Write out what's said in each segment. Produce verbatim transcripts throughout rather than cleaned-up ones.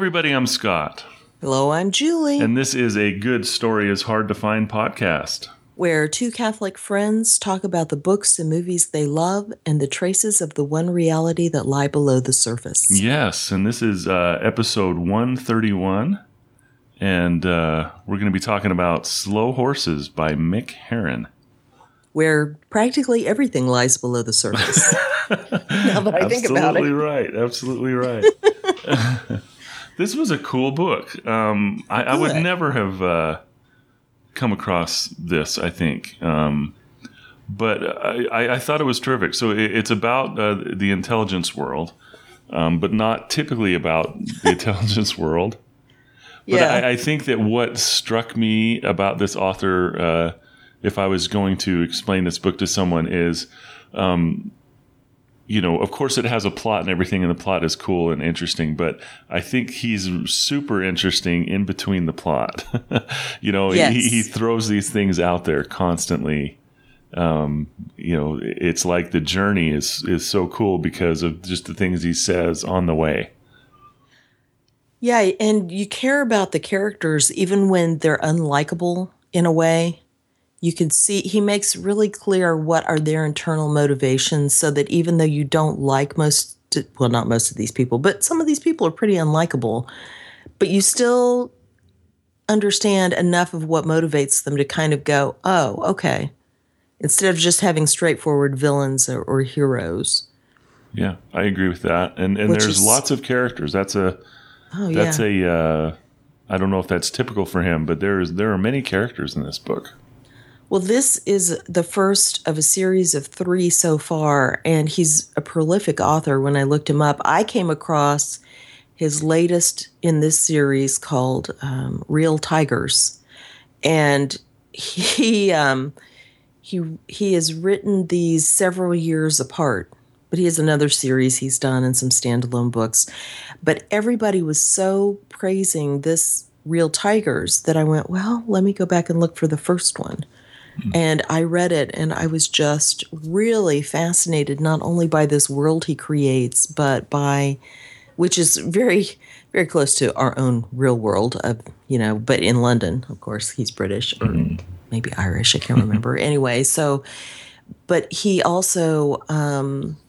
everybody. I'm Scott. Hello, I'm Julie. And this is a Good Story is Hard to Find podcast, where two Catholic friends talk about the books and movies they love and the traces of the one reality that lie below the surface. Yes, and this is uh, episode one thirty-one, and uh, we're going to be talking about Slow Horses by Mick Herron. Where practically everything lies below the surface. Now that I think about it. Absolutely right. Absolutely right. This was a cool book. Um, I, I would never have uh, come across this, I think. Um, but I, I thought it was terrific. So it, it's about uh, the intelligence world, um, but not typically about the intelligence world. But yeah. I, I think that what struck me about this author, uh, if I was going to explain this book to someone, is... Um, You know, of course, it has a plot and everything, and the plot is cool and interesting. But I think he's super interesting in between the plot. you know, yes. he, he throws these things out there constantly. Um, you know, it's like the journey is is so cool because of just the things he says on the way. Yeah, and you care about the characters even when they're unlikable in a way. You can see he makes really clear what are their internal motivations so that even though you don't like most, well, not most of these people, but some of these people are pretty unlikable, but you still understand enough of what motivates them to kind of go, oh, okay, instead of just having straightforward villains or, or heroes. Yeah, I agree with that. And and Which there's is, lots of characters. That's a, oh, that's yeah. a, uh, I don't know if that's typical for him, but there's there are many characters in this book. Well, this is the first of a series of three so far, and he's a prolific author. When I looked him up, I came across his latest in this series called um, Real Tigers, and he um, he he has written these several years apart. But he has another series he's done and some standalone books. But everybody was so praising this Real Tigers that I went, well, let me go back and look for the first one. And I read it, and I was just really fascinated, not only by this world he creates, but by, which is very, very close to our own real world, of, you know, but in London, of course, he's British, or mm-hmm. maybe Irish, I can't remember. Anyway, so, but he also, um,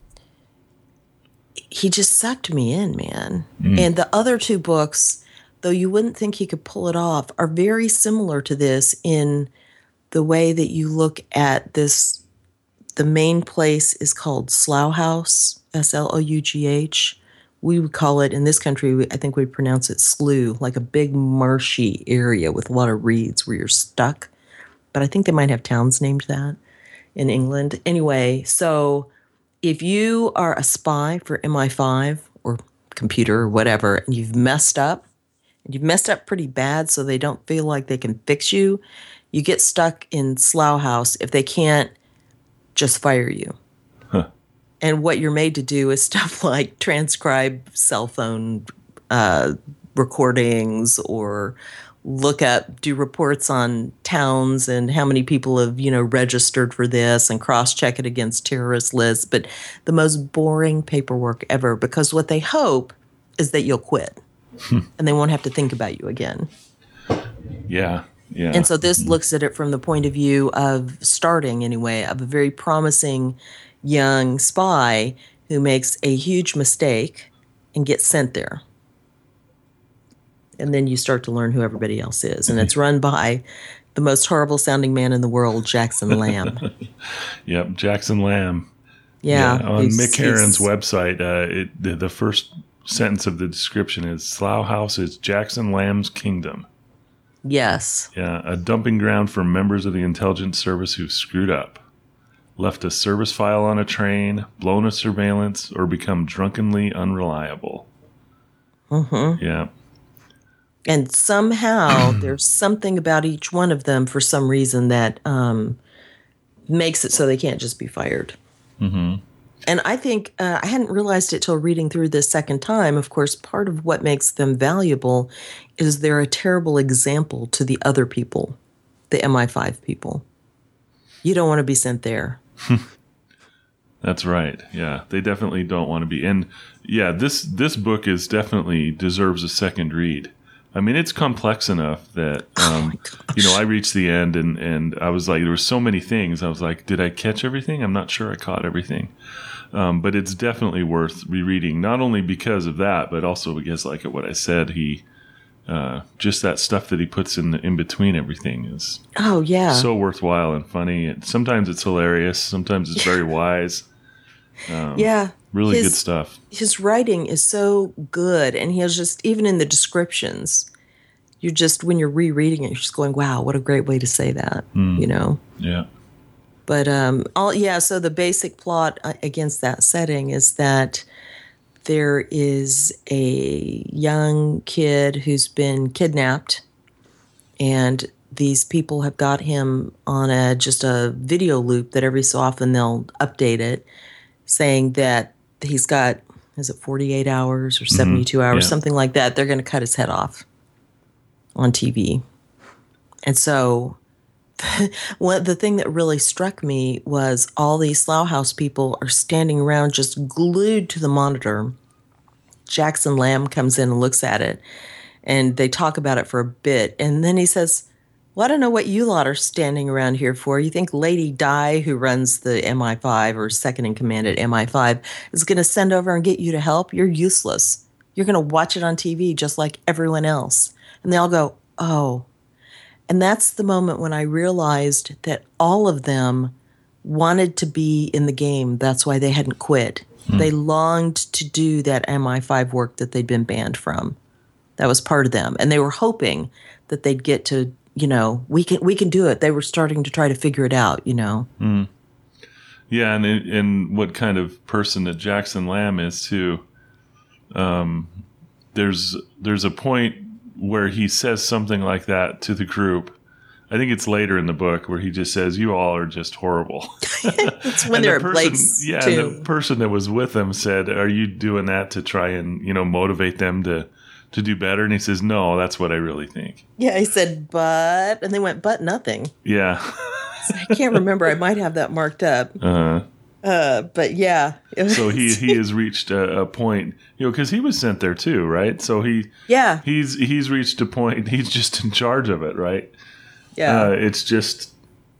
he just sucked me in, man. Mm. And the other two books, though you wouldn't think he could pull it off, are very similar to this in the way that you look at this. The main place is called Slough House, S L O U G H. We would call it, in this country, I think we'd pronounce it slough, like a big marshy area with a lot of reeds where you're stuck. But I think they might have towns named that in England. Anyway, so if you are a spy for M I five or computer or whatever, and you've messed up, and you've messed up pretty bad so they don't feel like they can fix you, you get stuck in Slough House if they can't just fire you. Huh. And what you're made to do is stuff like transcribe cell phone uh, recordings, or look up, do reports on towns and how many people have, you know, registered for this, and cross-check it against terrorist lists. But the most boring paperwork ever, because what they hope is that you'll quit and they won't have to think about you again. Yeah. Yeah. And so this looks at it from the point of view of starting, anyway, of a very promising young spy who makes a huge mistake and gets sent there. And then you start to learn who everybody else is. And it's run by the most horrible sounding man in the world, Jackson Lamb. Yep, Jackson Lamb. Yeah. yeah on Mick Herron's website, uh, it, the, the first sentence of the description is, Slough House is Jackson Lamb's kingdom. Yes. Yeah, a dumping ground for members of the intelligence service who've screwed up, left a service file on a train, blown a surveillance, or become drunkenly unreliable. Mm-hmm. Yeah. And somehow there's something about each one of them for some reason that um, makes it so they can't just be fired. Mm-hmm. And I think uh, I hadn't realized it till reading through this second time. Of course, part of what makes them valuable is they're a terrible example to the other people, the M I five people. You don't want to be sent there. That's right. Yeah, they definitely don't want to be. And yeah, this this book is definitely deserves a second read. I mean, it's complex enough that um, oh you know, I reached the end and and I was like, there were so many things. I was like, did I catch everything? I'm not sure I caught everything. Um, but it's definitely worth rereading, not only because of that, but also because, like what I said, he uh, just that stuff that he puts in the, in between everything is oh yeah so worthwhile and funny. And sometimes it's hilarious, sometimes it's very wise. Um, yeah really his, good stuff. His writing is so good, and he has just, even in the descriptions, you just, when you're rereading it, you're just going, wow, what a great way to say that, mm. you know? Yeah. But um, all yeah. So the basic plot against that setting is that there is a young kid who's been kidnapped, and these people have got him on a just a video loop that every so often they'll update it, saying that he's got, is it forty-eight hours or seventy-two mm-hmm. hours, yeah. something like that. They're going to cut his head off on T V, and so. Well, the thing that really struck me was all these Slough House people are standing around just glued to the monitor. Jackson Lamb comes in and looks at it, and they talk about it for a bit. And then he says, well, I don't know what you lot are standing around here for. You think Lady Di, who runs the M I five or second in command at M I five, is going to send over and get you to help? You're useless. You're going to watch it on T V just like everyone else. And they all go, oh. And that's the moment when I realized that all of them wanted to be in the game. That's why they hadn't quit. Hmm. They longed to do that M I five work that they'd been banned from. That was part of them. And they were hoping that they'd get to, you know, we can we can do it. They were starting to try to figure it out, you know. Hmm. Yeah, and and what kind of person that Jackson Lamb is too. Um, there's there's a point where he says something like that to the group. I think it's later in the book where he just says, you all are just horrible. It's when they're the at person, Blake's yeah, too. and the person that was with him said, are you doing that to try and, you know, motivate them to, to do better? And he says, no, that's what I really think. Yeah, he said, but, and they went, but nothing. Yeah. I can't remember. I might have that marked up. Uh-huh. Uh, but yeah. So he, he has reached a, a point, you know, because he was sent there too, right? So he yeah he's he's reached a point. He's just in charge of it, right? Yeah. Uh, it's just,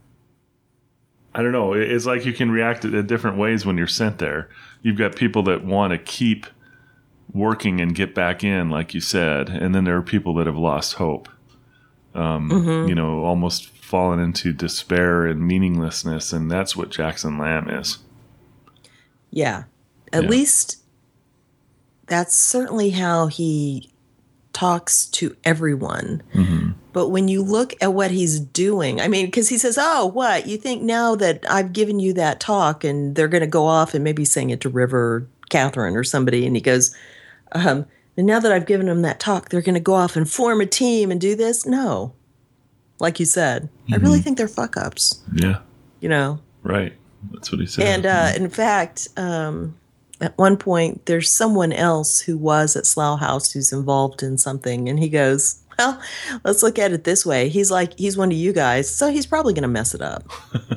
I don't know. It's like you can react in different ways when you're sent there. You've got people that want to keep working and get back in, like you said, and then there are people that have lost hope. Um, mm-hmm. You know, almost fallen into despair and meaninglessness, and that's what Jackson Lamb is. Yeah. At yeah. least that's certainly how he talks to everyone. Mm-hmm. But when you look at what he's doing, I mean, because he says, oh, what? You think now that I've given you that talk and they're going to go off and maybe saying it to River or Catherine or somebody, and he goes, um, and now that I've given them that talk, they're going to go off and form a team and do this? No. Like you said, mm-hmm. I really think they're fuck-ups. Yeah. You know? Right. That's what he said. And uh, in fact, um, at one point, there's someone else who was at Slough House who's involved in something. And he goes, well, let's look at it this way. He's like, he's one of you guys, so he's probably going to mess it up.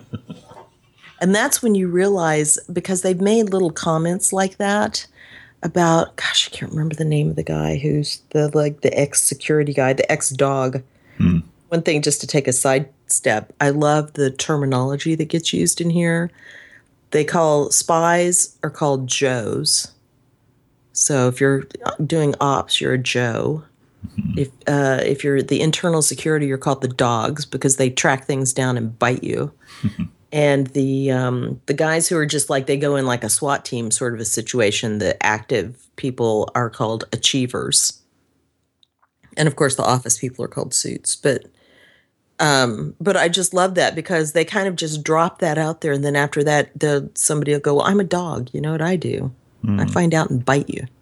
And that's when you realize, because they've made little comments like that about, gosh, I can't remember the name of the guy who's the like the ex-security guy, the ex-dog. Hmm. One thing, just to take a sidestep, I love the terminology that gets used in here. They call spies are called Joes. So if you're doing ops, you're a Joe. Mm-hmm. If uh, if you're the internal security, you're called the dogs because they track things down and bite you. And the um, the guys who are just like, they go in like a SWAT team sort of a situation, the active people are called achievers. And of course, the office people are called suits. But Um, but I just love that because they kind of just drop that out there. And then after that, the, somebody will go, well, I'm a dog. You know what I do? Mm. I find out and bite you.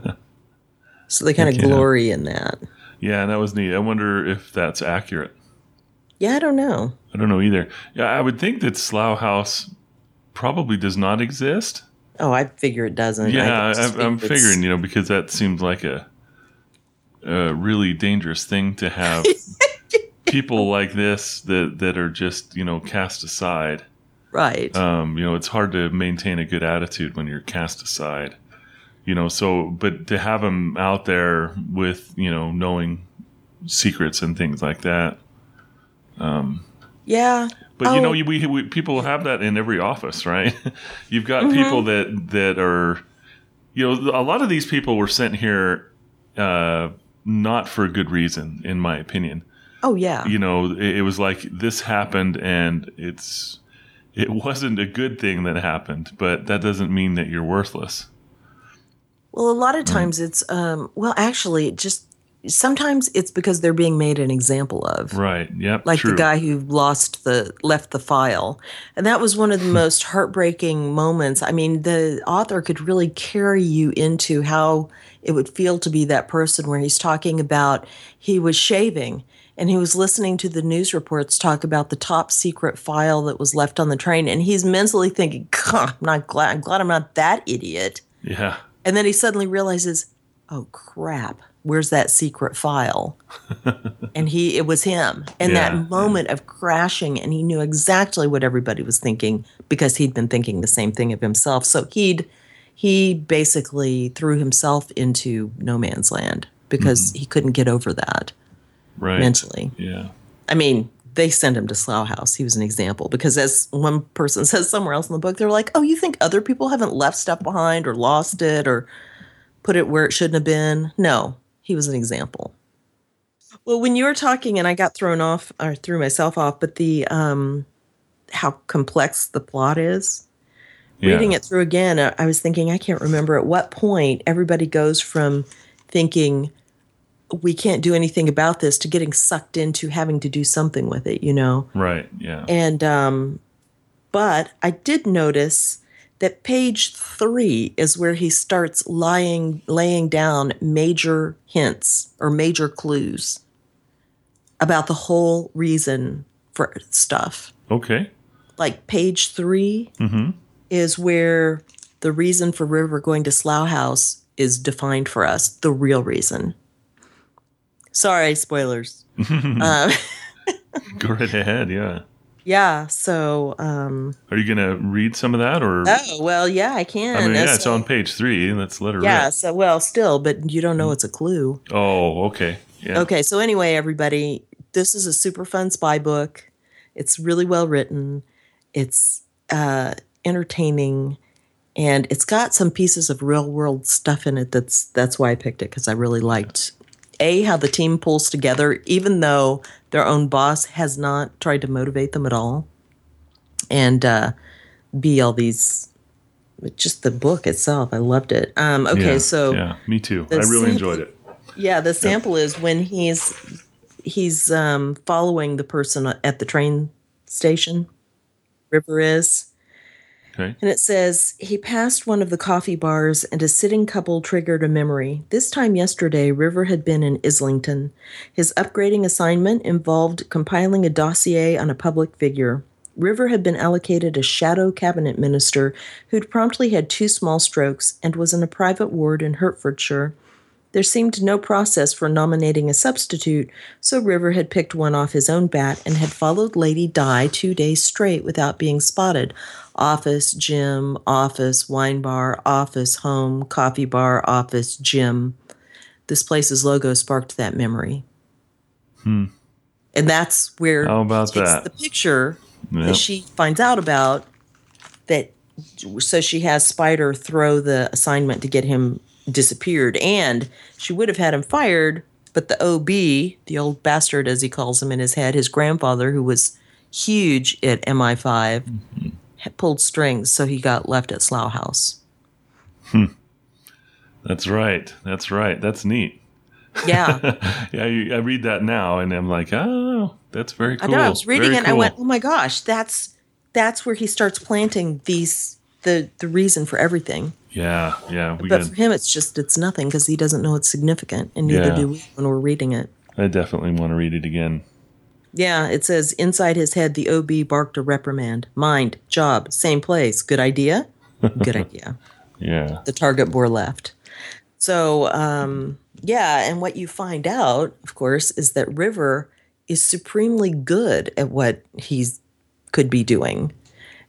So they kind of glory in that. Yeah, that was neat. I wonder if that's accurate. Yeah, I don't know. I don't know either. Yeah, I would think that Slough House probably does not exist. Oh, I figure it doesn't. Yeah, I, I'm figuring, you know, because that seems like a, a really dangerous thing to have. People like this that, that are just, you know, cast aside. Right. Um, you know, it's hard to maintain a good attitude when you're cast aside. You know, so, but to have him out there with, you know, knowing secrets and things like that. Um, yeah. But, oh. you know, we, we people have that in every office, right? You've got Mm-hmm. people that, that are, you know, a lot of these people were sent here uh, not for a good reason, in my opinion. Oh, yeah. You know, it, it was like this happened and it's, it wasn't a good thing that happened, but that doesn't mean that you're worthless. Well, a lot of times it's, um, well, actually, just sometimes it's because they're being made an example of. Right. Yep. Like true. the guy who lost the, left the file. And that was one of the most heartbreaking moments. I mean, the author could really carry you into how it would feel to be that person, where he's talking about he was shaving and he was listening to the news reports talk about the top secret file that was left on the train. And he's mentally thinking, God, I'm not glad, I'm glad I'm not that idiot. Yeah. And then he suddenly realizes, oh, crap, where's that secret file? And he, it was him. And Yeah, that moment yeah. of crashing, and he knew exactly what everybody was thinking because he'd been thinking the same thing of himself. So he'd, he basically threw himself into no man's land because mm-hmm. he couldn't get over that right. mentally. Yeah. I mean, they sent him to Slough House. He was an example because, as one person says somewhere else in the book, they're like, oh, you think other people haven't left stuff behind or lost it or put it where it shouldn't have been? No, he was an example. Well, when you were talking, and I got thrown off, or threw myself off, but the um, how complex the plot is. Yeah. Reading it through again, I was thinking, I can't remember at what point everybody goes from thinking we can't do anything about this to getting sucked into having to do something with it, you know? Right, yeah. And, um, but I did notice that page three is where he starts lying, laying down major hints or major clues about the whole reason for stuff. Okay. Like page three mm-hmm. is where the reason for River going to Slough House is defined for us, the real reason. Sorry, spoilers. um, Go right ahead, yeah. Yeah, so... Um, Are you going to read some of that? Or? Oh, well, yeah, I can. I mean, yeah, so, it's on page three. Let's let her Yeah, read. so, well, still, but you don't know it's a clue. Oh, okay. Yeah. Okay, so anyway, everybody, this is a super fun spy book. It's really well written. It's uh, entertaining. And it's got some pieces of real-world stuff in it. That's that's why I picked it, because I really liked... A, how the team pulls together, even though their own boss has not tried to motivate them at all. And uh, B, all these, just the book itself. I loved it. Um, okay, yeah, so. Yeah, me too. I really sample, enjoyed it. Yeah, the sample yep. is when he's he's um, following the person at the train station. River is. Okay. And it says, he passed one of the coffee bars and a sitting couple triggered a memory. This time yesterday, River had been in Islington. His upgrading assignment involved compiling a dossier on a public figure. River had been allocated a shadow cabinet minister who'd promptly had two small strokes and was in a private ward in Hertfordshire. There seemed no process for nominating a substitute, so River had picked one off his own bat and had followed Lady Di two days straight without being spotted. Office, gym, office, wine bar, office, home, coffee bar, office, gym. This place's logo sparked that memory. Hmm. And that's where How about she takes that? the picture Yep. that she finds out about, that so she has Spider throw the assignment to get him disappeared, and she would have had him fired, but the O B, the old bastard as he calls him in his head, his grandfather, who was huge at M I five, mm-hmm. had pulled strings, so he got left at Slough House. Hmm. That's right. That's right. That's neat. Yeah. yeah, I, I read that now, and I'm like, oh, that's very cool. I know. I was reading very it, and cool. I went, oh my gosh, that's that's where he starts planting these the the reason for everything. Yeah, yeah. We but got, for him, it's just, it's nothing because he doesn't know it's significant, and neither yeah. do we when we're reading it. I definitely want to read it again. Yeah, it says, inside his head, the O B barked a reprimand. Mind, job, same place. Good idea? Good idea. Yeah. The target bore left. So, um, yeah, and what you find out, of course, is that River is supremely good at what he could be doing.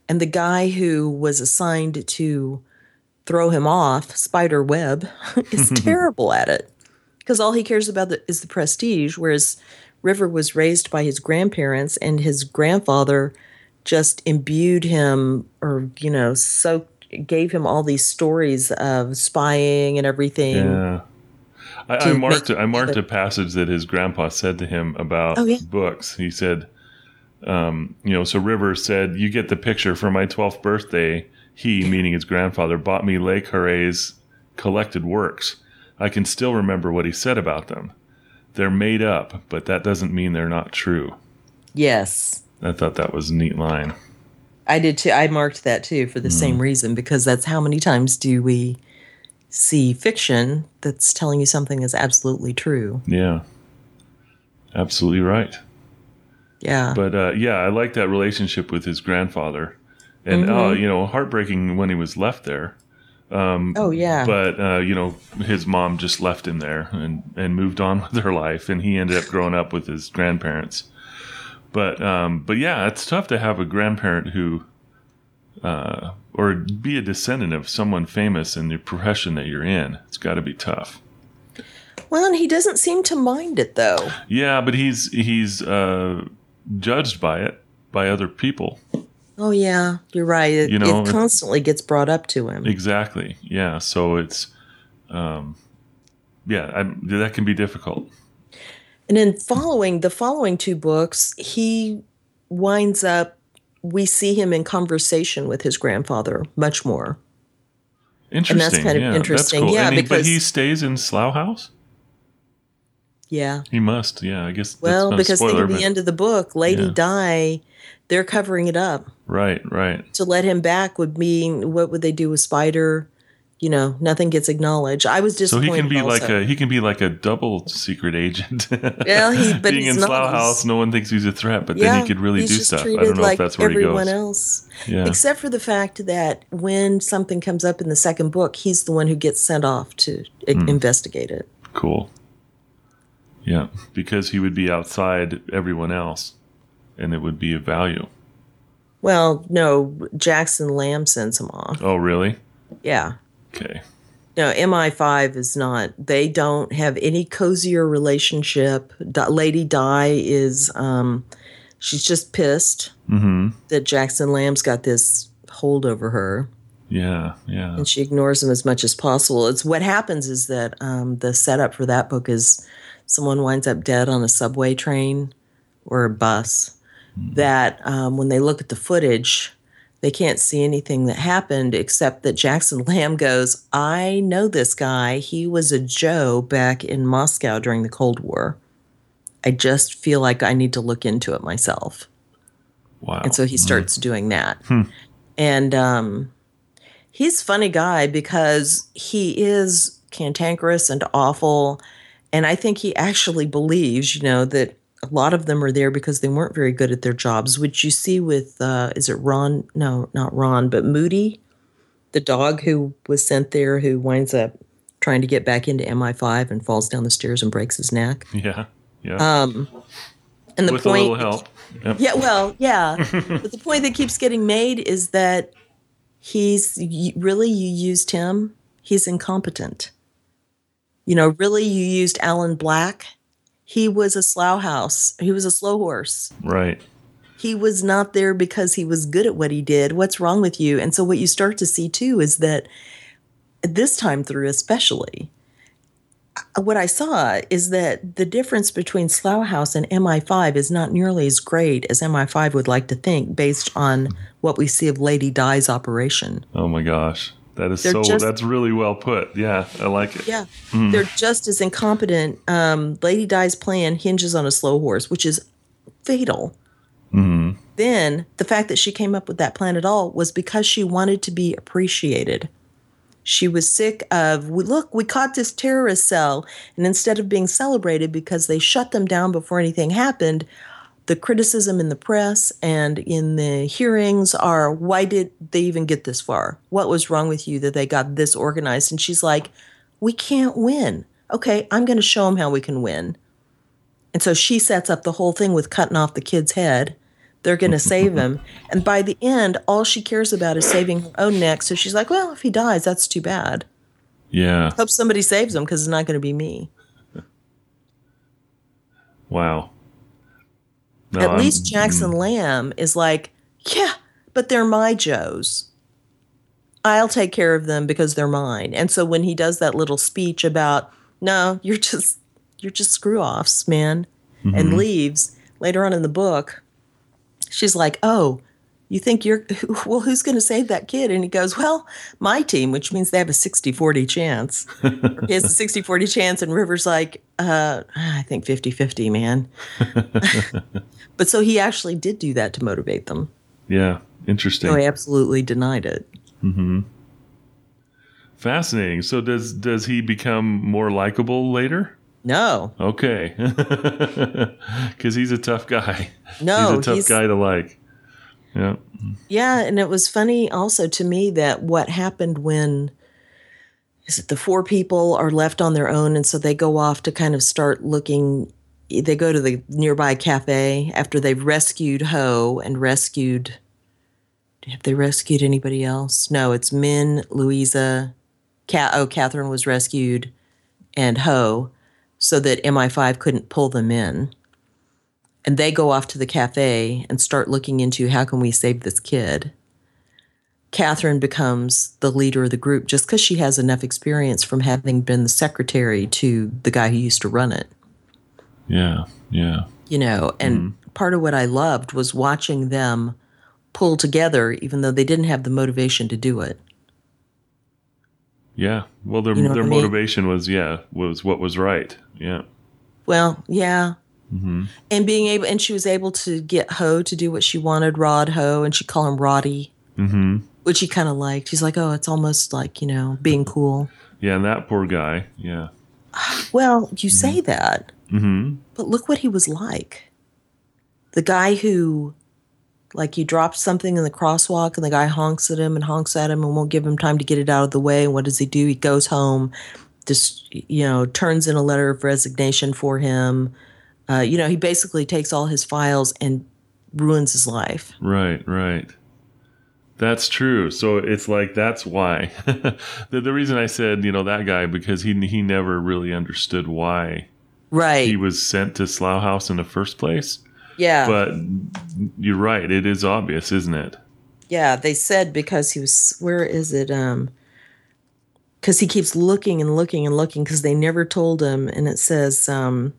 And the guy who was assigned to throw him off Spider Web is terrible at it, because all he cares about is the prestige, whereas River was raised by his grandparents, and his grandfather just imbued him, or, you know, so gave him all these stories of spying and everything. Yeah. I, I marked I marked a passage that his grandpa said to him about oh, yeah. books. He said, um, you know, so River said, "You get the picture. For my twelfth birthday, he," meaning his grandfather, "bought me Le Carré's collected works. I can still remember what he said about them. They're made up, but that doesn't mean they're not true." Yes. I thought that was a neat line. I did too. I marked that too for the mm. same reason, because that's how many times do we see fiction that's telling you something is absolutely true. Yeah. Absolutely right. Yeah. But uh, yeah, I like that relationship with his grandfather. And, mm-hmm. uh, you know, heartbreaking when he was left there. Um, oh, yeah. But, uh, you know, his mom just left him there and, and moved on with her life. And he ended up growing up with his grandparents. But, um, but yeah, it's tough to have a grandparent who, uh, or be a descendant of someone famous in the profession that you're in. It's got to be tough. Well, and he doesn't seem to mind it, though. Yeah, but he's he's uh, judged by it, by other people. Oh, yeah, you're right. It, you know, it constantly gets brought up to him. Exactly. Yeah. So it's, um, yeah, I, that can be difficult. And in following the following two books, he winds up, we see him in conversation with his grandfather much more. Interesting. And that's kind of yeah, interesting. That's cool. Yeah, and he, because but he stays in Slough House? Yeah. He must. Yeah, I guess. Well, that's because spoiler, think of but, the end of the book, Lady yeah. Di, they're covering it up. Right, right. To let him back would mean, what would they do with Spider? You know, nothing gets acknowledged. I was disappointed. So he can be also. like a he can be like a double secret agent. Well, he but being he's in not. Slough House, no one thinks he's a threat, but yeah, then he could really he's do just stuff. I treated don't know like if that's where he goes. everyone else. Yeah. Except for the fact that when something comes up in the second book, he's the one who gets sent off to mm. investigate it. Cool. Yeah, because he would be outside everyone else, and it would be of value. Well, no, Jackson Lamb sends him off. Oh, really? Yeah. Okay. No, M I five is not. They don't have any cozier relationship. Lady Di is, um, she's just pissed mm-hmm. that Jackson Lamb's got this hold over her. Yeah, yeah. And she ignores him as much as possible. It's what happens is that um, the setup for that book is someone winds up dead on a subway train or a bus. Mm-hmm. That um, when they look at the footage, they can't see anything that happened except that Jackson Lamb goes, "I know this guy. He was a Joe back in Moscow during the Cold War. I just feel like I need to look into it myself." Wow. And so he starts mm. doing that. Hmm. And um, he's a funny guy because he is cantankerous and awful. And I think he actually believes, you know, that a lot of them are there because they weren't very good at their jobs, which you see with, uh, is it Ron? No, not Ron, but Moody, the dog who was sent there, who winds up trying to get back into M I five and falls down the stairs and breaks his neck. Yeah, yeah. Um, and the with point, a little help. Yep. Yeah, well, yeah. But the point that keeps getting made is that he's, really, you used him, he's incompetent. You know, really, you used Alan Black. He was a Slough House. He was a slow horse. Right. He was not there because he was good at what he did. What's wrong with you? And so what you start to see, too, is that this time through especially, what I saw is that the difference between Slough House and M I five is not nearly as great as M I five would like to think based on what we see of Lady Di's operation. Oh, my gosh. That is They're so, just, that's really well put. Yeah, I like it. Yeah, mm. They're just as incompetent. Um, Lady Di's plan hinges on a slow horse, which is fatal. Mm. Then the fact that she came up with that plan at all was because she wanted to be appreciated. She was sick of, look, we caught this terrorist cell. And instead of being celebrated because they shut them down before anything happened, the criticism in the press and in the hearings are, why did they even get this far? What was wrong with you that they got this organized? And she's like, we can't win. Okay, I'm going to show them how we can win. And so she sets up the whole thing with cutting off the kid's head. They're going to save him. And by the end, all she cares about is saving her own neck. So she's like, well, if he dies, that's too bad. Yeah. Hope somebody saves him because it's not going to be me. Wow. No, At I'm, least Jackson mm, Lamb is like, yeah, but they're my Joes. I'll take care of them because they're mine. And so when he does that little speech about, no, you're just you're just screw-offs, man, mm-hmm. and leaves, later on in the book, she's like, oh, you think you're, well, who's going to save that kid? And he goes, well, my team, which means they have a sixty forty chance. He has a sixty forty chance, and River's like, uh, I think fifty fifty, man. But so he actually did do that to motivate them. Yeah, interesting. So he absolutely denied it. Mm-hmm. Fascinating. So does does he become more likable later? No. Okay. Because he's a tough guy. No. He's a tough he's, guy to like. Yeah. Yeah, and it was funny also to me that what happened when is it the four people are left on their own, and so they go off to kind of start looking. They go to the nearby cafe after they've rescued Ho and rescued. Have they rescued anybody else? No, it's Min, Louisa. Kat, oh, Catherine was rescued, and Ho, so that M I five couldn't pull them in. And they go off to the cafe and start looking into how can we save this kid. Catherine becomes the leader of the group just because she has enough experience from having been the secretary to the guy who used to run it. Yeah, yeah. You know, and mm-hmm. part of what I loved was watching them pull together, even though they didn't have the motivation to do it. Yeah. Well, their, you know their motivation mean? was, yeah, was what was right. Yeah. Well, yeah. Mm-hmm. And being able, and she was able to get Ho to do what she wanted, Rod Ho, and she'd call him Roddy, mm-hmm. which he kind of liked. He's like, oh, it's almost like, you know, being cool. Yeah, and that poor guy, yeah. Well, you say mm-hmm. that, mm-hmm. but look what he was like. The guy who, like, you drop something in the crosswalk and the guy honks at him and honks at him and won't give him time to get it out of the way. And what does he do? He goes home, just, you know, turns in a letter of resignation for him. Uh, you know, he basically takes all his files and ruins his life. Right, right. That's true. So it's like, that's why. the, the reason I said, you know, that guy, because he he never really understood why right. he was sent to Slough House in the first place. Yeah. But you're right. It is obvious, isn't it? Yeah. They said because he was, where is it? Um, because he keeps looking and looking and looking because they never told him. And it says, um,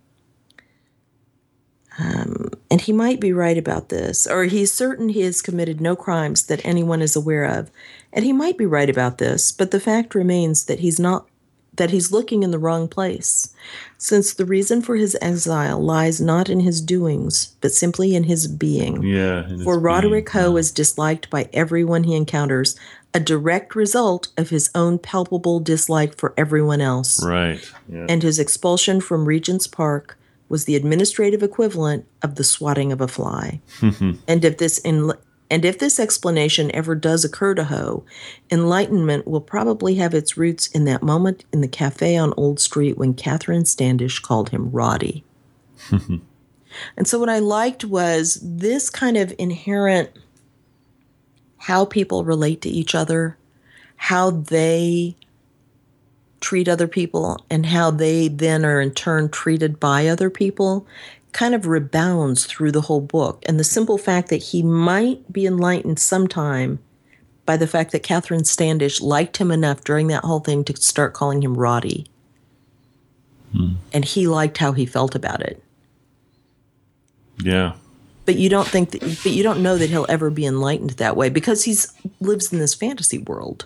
um, and he might be right about this, or he's certain he has committed no crimes that anyone is aware of. And he might be right about this, but the fact remains that he's not, that he's looking in the wrong place, since the reason for his exile lies not in his doings, but simply in his being. Yeah. For Roderick being, Ho yeah. is disliked by everyone he encounters, a direct result of his own palpable dislike for everyone else. Right. Yeah. And his expulsion from Regent's Park was the administrative equivalent of the swatting of a fly. and if this in, and if this explanation ever does occur to Ho, enlightenment will probably have its roots in that moment in the cafe on Old Street when Catherine Standish called him Roddy. And so what I liked was this kind of inherent how people relate to each other, how they treat other people, and how they then are in turn treated by other people kind of rebounds through the whole book. And the simple fact that he might be enlightened sometime by the fact that Catherine Standish liked him enough during that whole thing to start calling him Roddy. Hmm. And he liked how he felt about it. Yeah. But you don't think that, but you don't know that he'll ever be enlightened that way because he's lives in this fantasy world.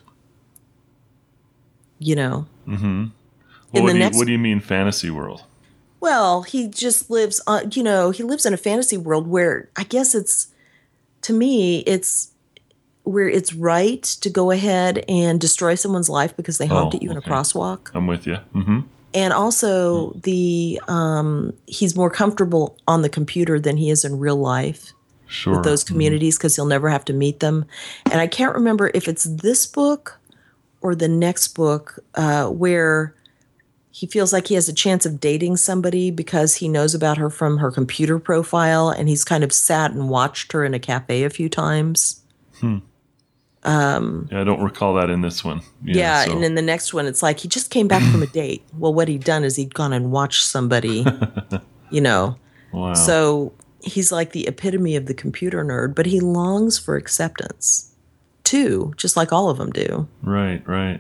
You know. Mm-hmm. Well, what, do you, next, what do you mean fantasy world? Well, he just lives on, you know, he lives in a fantasy world where I guess it's, to me, it's where it's right to go ahead and destroy someone's life because they honked oh, at you in okay. a crosswalk. I'm with you. Mm-hmm. And also mm-hmm. the um, he's more comfortable on the computer than he is in real life sure. with those communities because mm-hmm. he'll never have to meet them. And I can't remember if it's this book or the next book uh, where he feels like he has a chance of dating somebody because he knows about her from her computer profile, and he's kind of sat and watched her in a cafe a few times. Hmm. Um, yeah, I don't recall that in this one. Yeah, yeah so. and in the next one, it's like he just came back from a date. Well, what he'd done is he'd gone and watched somebody, you know. Wow. So he's like the epitome of the computer nerd, but he longs for acceptance, too, just like all of them do. Right, right.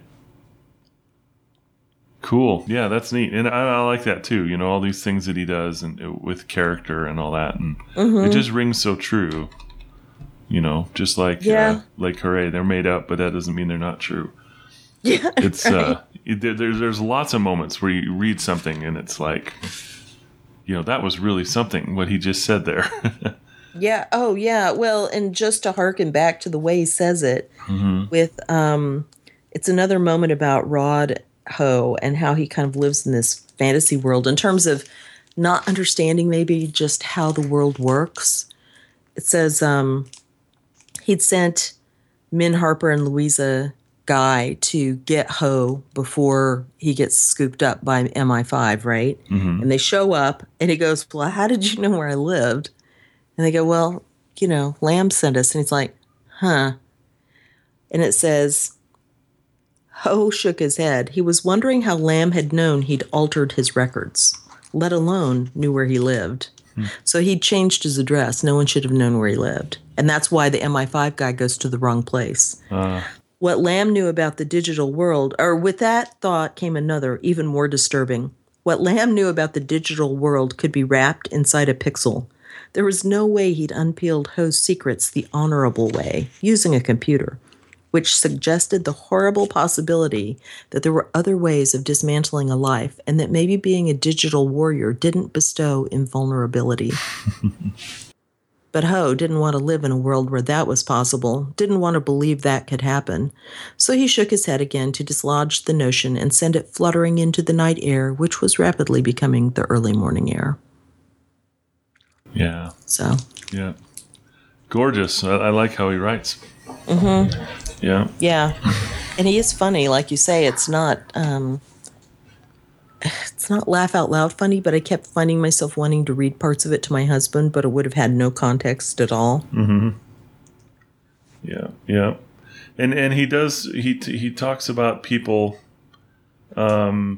Cool. Yeah, that's neat. And I, I like that, too. You know, all these things that he does and uh, with character and all that. And mm-hmm. it just rings so true. You know, just like yeah. uh, like hooray, they're made up, but that doesn't mean they're not true. Yeah, it's right. uh, there, there's there's lots of moments where you read something and it's like, you know, that was really something what he just said there. yeah. Oh, yeah. Well, and just to harken back to the way he says it, mm-hmm. with um, it's another moment about Rod Ho and how he kind of lives in this fantasy world in terms of not understanding maybe just how the world works. It says. Um, He'd sent Min Harper and Louisa Guy to get Ho before he gets scooped up by M I five, right? Mm-hmm. And they show up, and he goes, well, how did you know where I lived? And they go, well, you know, Lamb sent us. And he's like, huh. And it says, Ho shook his head. He was wondering how Lamb had known he'd altered his records, let alone knew where he lived. Hmm. So he'd changed his address. No one should have known where he lived. And that's why the M I five guy goes to the wrong place. Uh. What Lamb knew about the digital world, or with that thought came another, even more disturbing. What Lamb knew about the digital world could be wrapped inside a pixel. There was no way he'd unpeeled Ho's secrets the honorable way, using a computer, which suggested the horrible possibility that there were other ways of dismantling a life and that maybe being a digital warrior didn't bestow invulnerability. But Ho didn't want to live in a world where that was possible, didn't want to believe that could happen. So he shook his head again to dislodge the notion and send it fluttering into the night air, which was rapidly becoming the early morning air. Yeah. So. Yeah. Gorgeous. I, I like how he writes. Mm-hmm. Yeah. Yeah. And he is funny. Like you say, it's not... Um, It's not laugh out loud funny, but I kept finding myself wanting to read parts of it to my husband, but it would have had no context at all. Mm-hmm. Yeah, yeah, and and he does he he talks about people, um,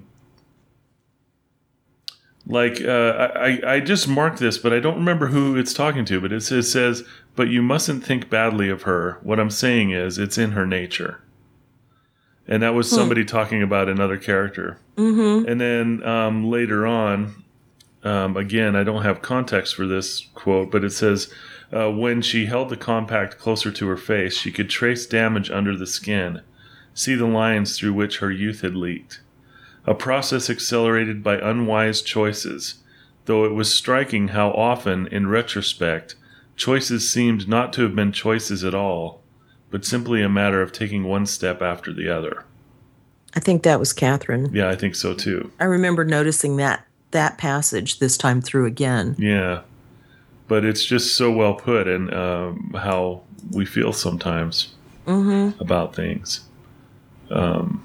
like uh, I I just marked this, but I don't remember who it's talking to. But it says, it says, but you mustn't think badly of her. What I'm saying is, it's in her nature. And that was somebody hmm. talking about another character. Mm-hmm. And then um, later on, um, again, I don't have context for this quote, but it says, uh, when she held the compact closer to her face, she could trace damage under the skin, see the lines through which her youth had leaked. A process accelerated by unwise choices, though it was striking how often, in retrospect, choices seemed not to have been choices at all, but simply a matter of taking one step after the other. I think that was Catherine. Yeah, I think so too. I remember noticing that that passage this time through again. Yeah, but it's just so well put, and um, how we feel sometimes mm-hmm. about things. Um,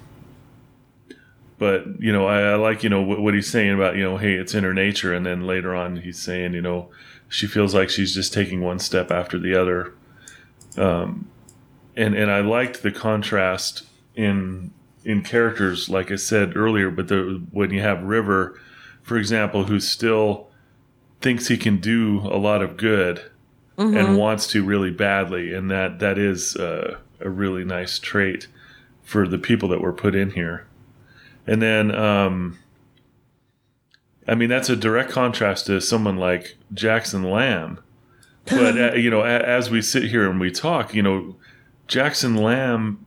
but you know, I, I like you know what, what he's saying about you know, hey, it's in her nature, and then later on he's saying you know, she feels like she's just taking one step after the other. Um. And and I liked the contrast in in characters, like I said earlier. But the, when you have River, for example, who still thinks he can do a lot of good mm-hmm. and wants to really badly, and that that is uh, a really nice trait for the people that were put in here. And then, um, I mean, that's a direct contrast to someone like Jackson Lamb. But uh, you know, a, as we sit here and we talk, you know. Jackson Lamb,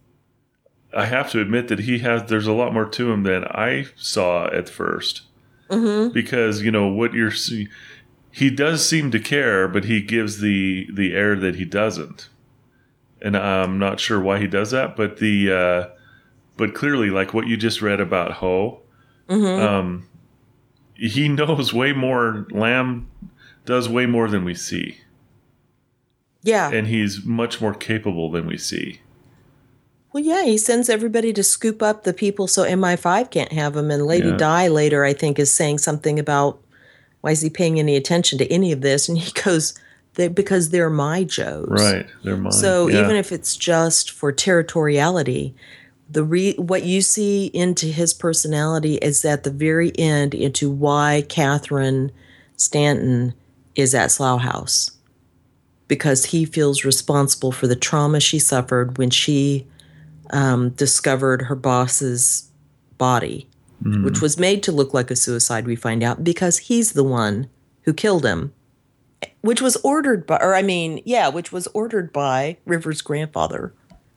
I have to admit that he has, there's a lot more to him than I saw at first. Mm-hmm. Because, you know, what you're, he does seem to care, but he gives the, the air that he doesn't. And I'm not sure why he does that, but the, uh, but clearly, like what you just read about Ho, mm-hmm. um, he knows way more, Lamb does way more than we see. Yeah. And he's much more capable than we see. Well, yeah, he sends everybody to scoop up the people so M I five can't have them. And Lady Yeah. Di later, I think, is saying something about, why is he paying any attention to any of this? And he goes, they, because they're my Joes. Right, they're mine. So yeah. even if it's just for territoriality, the re- what you see into his personality is at the very end into why Catherine Stanton is at Slough House. Because he feels responsible for the trauma she suffered when she um, discovered her boss's body, mm. which was made to look like a suicide, we find out, because he's the one who killed him, which was ordered by, or I mean, yeah, which was ordered by River's grandfather.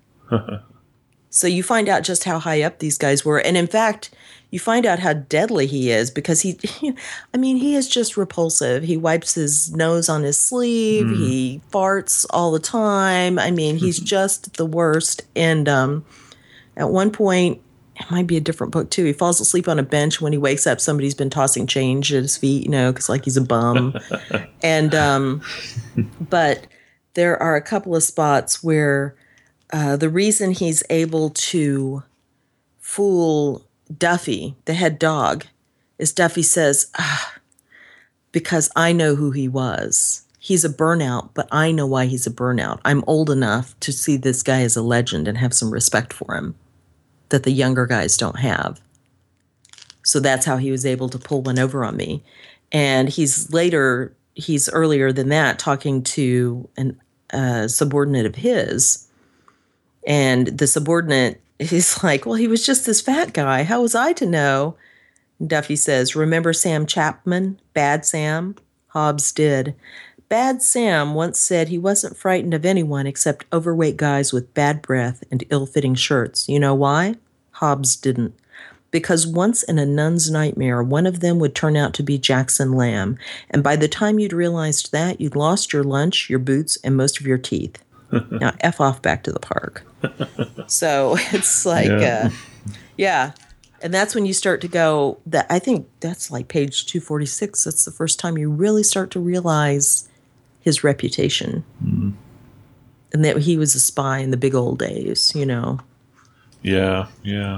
So you find out just how high up these guys were. And in fact, you find out how deadly he is because he, I mean, he is just repulsive. He wipes his nose on his sleeve. Mm. He farts all the time. I mean, he's just the worst. And um, at one point, it might be a different book too, he falls asleep on a bench. When he wakes up, somebody's been tossing change at his feet, you know, because like he's a bum. and, um, but there are a couple of spots where uh, the reason he's able to fool Duffy, the head dog, is Duffy says, ah, because I know who he was. He's a burnout, but I know why he's a burnout. I'm old enough to see this guy as a legend and have some respect for him that the younger guys don't have. So that's how he was able to pull one over on me. And he's later, he's earlier than that, talking to a uh, subordinate of his. And the subordinate is like, well, he was just this fat guy. How was I to know? And Duffy says, remember Sam Chapman, Bad Sam? Hobbs did. Bad Sam once said he wasn't frightened of anyone except overweight guys with bad breath and ill-fitting shirts. You know why? Hobbs didn't. Because once in a nun's nightmare, one of them would turn out to be Jackson Lamb. And by the time you'd realized that, you'd lost your lunch, your boots, and most of your teeth. Now, F off back to the park. So it's like, yeah. Uh, yeah. And that's when you start to go, that I think that's like page two forty-six. That's the first time you really start to realize his reputation. Mm. And that he was a spy in the big old days, you know. Yeah, yeah.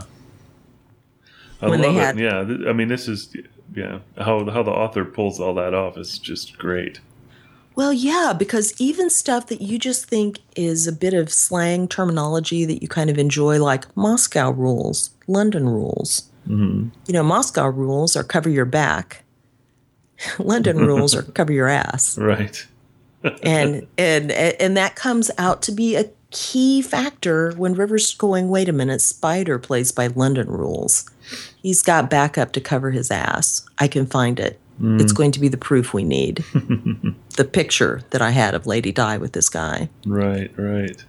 I when love they had, it. Yeah, I mean, this is, yeah, how, how the author pulls all that off is just great. Well, yeah, because even stuff that you just think is a bit of slang terminology that you kind of enjoy, like Moscow rules, London rules. Mm-hmm. You know, Moscow rules are cover your back. London rules are cover your ass. Right. and and and that comes out to be a key factor when River's going, wait a minute, Spider plays by London rules. He's got backup to cover his ass. I can find it. Mm. It's going to be the proof we need. The picture that I had of Lady Di with this guy. Right, right.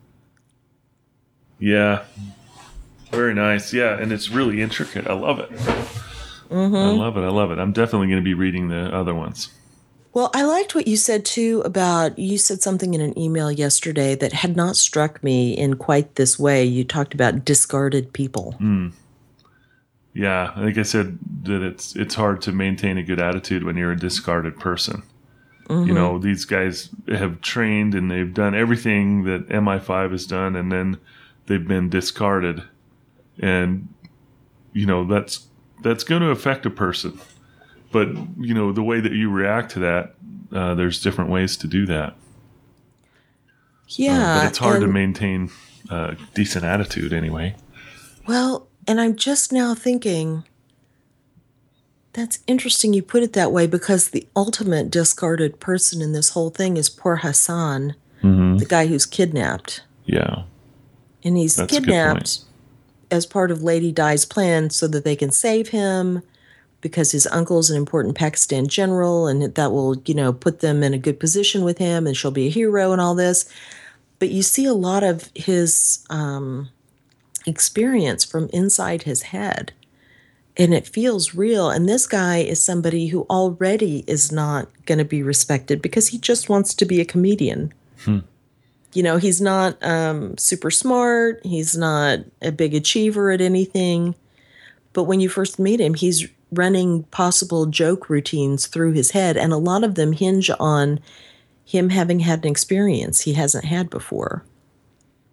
Yeah. Very nice. Yeah, and it's really intricate. I love it. Mm-hmm. I love it. I love it. I'm definitely going to be reading the other ones. Well, I liked what you said, too, about, you said something in an email yesterday that had not struck me in quite this way. You talked about discarded people. Mm. Yeah, like I said, that it's it's hard to maintain a good attitude when you're a discarded person. Mm-hmm. You know, these guys have trained and they've done everything that M I five has done, and then they've been discarded. And, you know, that's that's going to affect a person. But, you know, the way that you react to that, uh, there's different ways to do that. Yeah. Uh, but it's hard to maintain a decent attitude anyway. Well, and I'm just now thinking, that's interesting you put it that way, because the ultimate discarded person in this whole thing is poor Hassan, mm-hmm. the guy who's kidnapped. Yeah. And he's that's kidnapped as part of Lady Di's plan so that they can save him, because his uncle's an important Pakistan general, and that will, you know, put them in a good position with him, and she'll be a hero and all this. But you see a lot of his um, experience from inside his head, and it feels real. And this guy is somebody who already is not going to be respected because he just wants to be a comedian. Hmm. You know, he's not um, super smart. He's not a big achiever at anything. But when you first meet him, he's running possible joke routines through his head, and a lot of them hinge on him having had an experience he hasn't had before.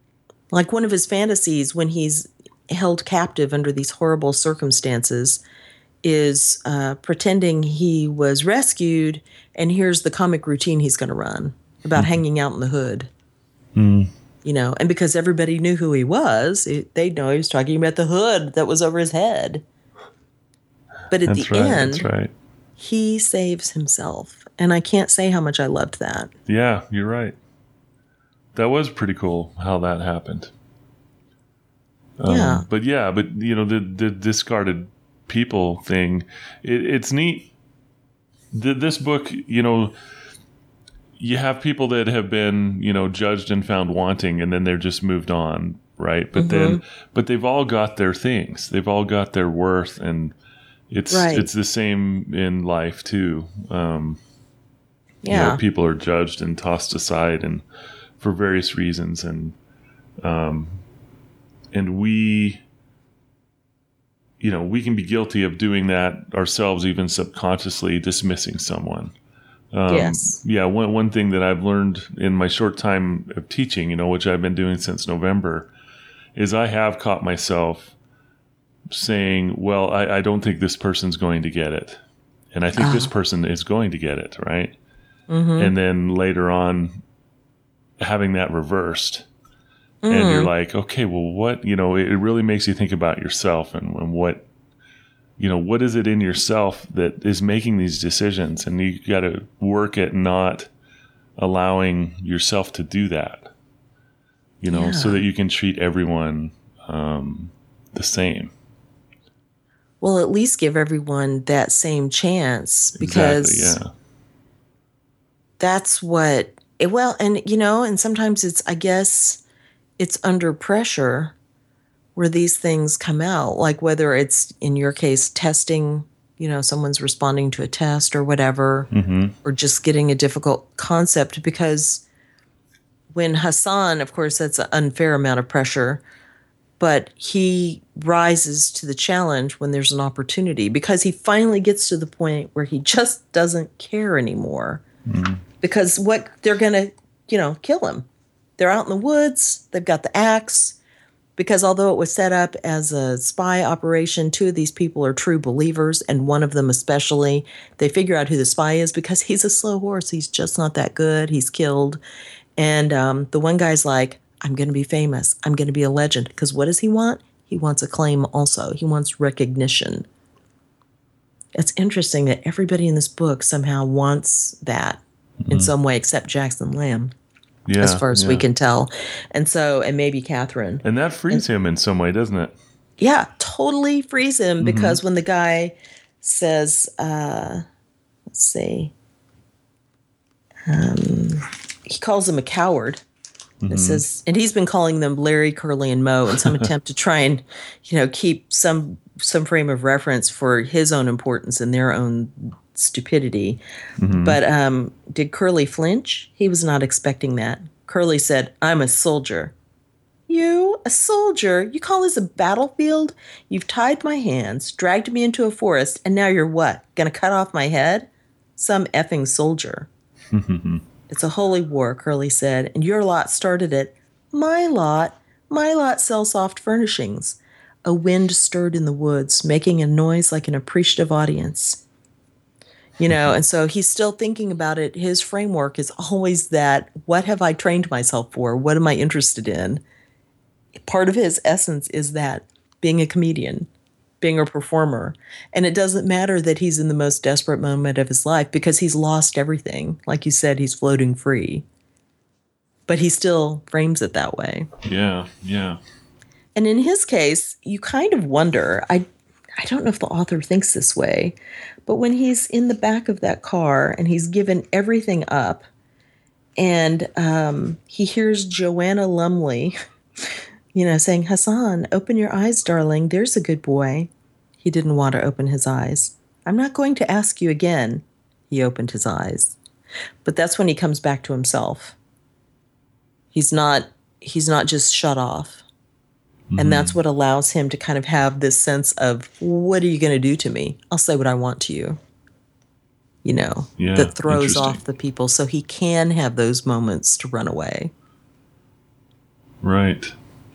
Like one of his fantasies when he's held captive under these horrible circumstances is uh, pretending he was rescued, and here's the comic routine he's going to run about mm. hanging out in the hood. Mm. You know, and because everybody knew who he was, it, they'd know he was talking about the hood that was over his head. But at that's the right, end, that's right. he saves himself. And I can't say how much I loved that. Yeah, you're right. That was pretty cool how that happened. Um, yeah. But yeah, but, you know, the, the discarded people thing, it, it's neat. The, this book, you know, you have people that have been, you know, judged and found wanting, and then they're just moved on, right? But mm-hmm. then, but they've all got their things. They've all got their worth, and it's right. it's the same in life too. Um, yeah, you know, people are judged and tossed aside, and for various reasons, and um, and we, you know, we can be guilty of doing that ourselves, even subconsciously dismissing someone. Um, yes. Yeah. One, one thing that I've learned in my short time of teaching, you know, which I've been doing since November, is I have caught myself saying, well, I, I don't think this person's going to get it. And I think oh. this person is going to get it. Right. Mm-hmm. And then later on having that reversed mm. and you're like, okay, well, what, you know, it, it really makes you think about yourself and, and what, you know, what is it in yourself that is making these decisions? And you got to work at not allowing yourself to do that, you know, yeah. so that you can treat everyone um, the same. Well, at least give everyone that same chance, because exactly, yeah. that's what, it, well, and, you know, and sometimes it's, I guess, it's under pressure where these things come out, like whether it's, in your case, testing, you know, someone's responding to a test or whatever, mm-hmm. or just getting a difficult concept. Because when Hassan, of course, that's an unfair amount of pressure, but he rises to the challenge when there's an opportunity, because he finally gets to the point where he just doesn't care anymore. Mm-hmm. Because what they're going to, you know, kill him. They're out in the woods. They've got the axe. Because although it was set up as a spy operation, two of these people are true believers, and one of them especially, they figure out who the spy is because he's a slow horse. He's just not that good. He's killed. And um, the one guy's like, I'm going to be famous. I'm going to be a legend. Because what does he want? He wants acclaim also. He wants recognition. It's interesting that everybody in this book somehow wants that mm-hmm. in some way, except Jackson Lamb. Yeah, as far as yeah. we can tell. And so, and maybe Catherine. And that frees and, him in some way, doesn't it? Yeah, totally frees him, mm-hmm. because when the guy says, uh, let's see, um, he calls him a coward. Mm-hmm. It says, and he's been calling them Larry, Curly, and Moe in some attempt to try and, you know, keep some some frame of reference for his own importance and their own stupidity. Mm-hmm. But um, did Curly flinch? He was not expecting that. Curly said, I'm a soldier. You? A soldier? You call this a battlefield? You've tied my hands, dragged me into a forest, and now you're what? Gonna cut off my head? Some effing soldier. It's a holy war, Curly said, and your lot started it. My lot? My lot sells soft furnishings. A wind stirred in the woods, making a noise like an appreciative audience. You know, and so he's still thinking about it. His framework is always that, what have I trained myself for? What am I interested in? Part of his essence is that, being a comedian, being a performer. And it doesn't matter that he's in the most desperate moment of his life, because he's lost everything. Like you said, he's floating free. But he still frames it that way. Yeah, yeah. And in his case, you kind of wonder, I I don't know if the author thinks this way, but when he's in the back of that car and he's given everything up, and um, he hears Joanna Lumley, you know, saying, Hassan, open your eyes, darling. There's a good boy. He didn't want to open his eyes. I'm not going to ask you again. He opened his eyes. But that's when he comes back to himself. He's not, he's not just shut off. Mm-hmm. And that's what allows him to kind of have this sense of, what are you going to do to me? I'll say what I want to you. You know, yeah, that throws off the people, so he can have those moments to run away. Right.